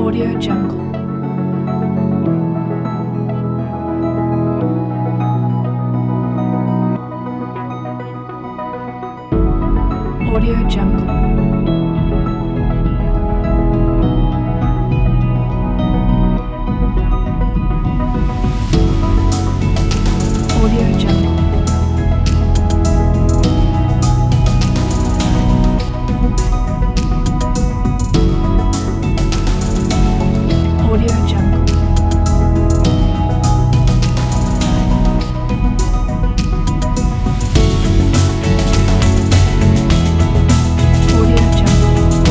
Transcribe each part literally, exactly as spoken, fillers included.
Audio Jungle. Audio Jungle. Audio Jungle. Audio Jungle. Audio Jungle.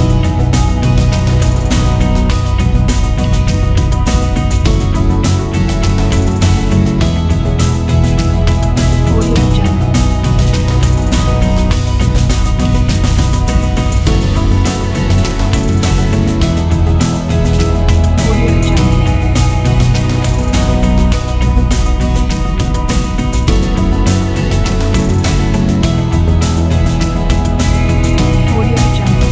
Audio Jungle. Audio Jungle. Audio Jungle.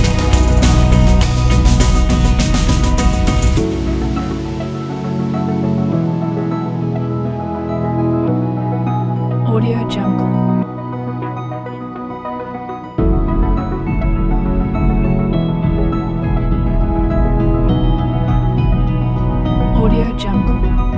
Audio Jungle. Audio Jungle.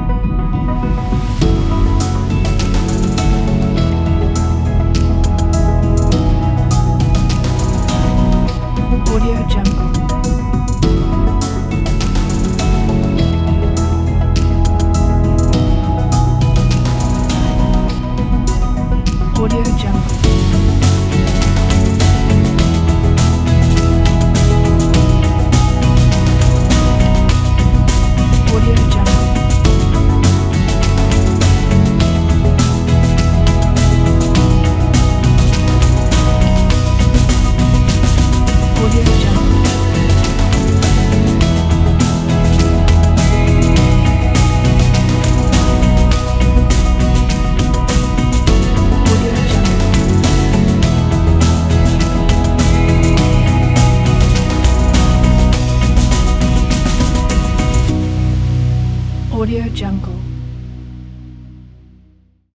Audio Jungle. Audio Jungle. Audio Jungle. Audio Jungle. Audio Jungle. Audio Jungle.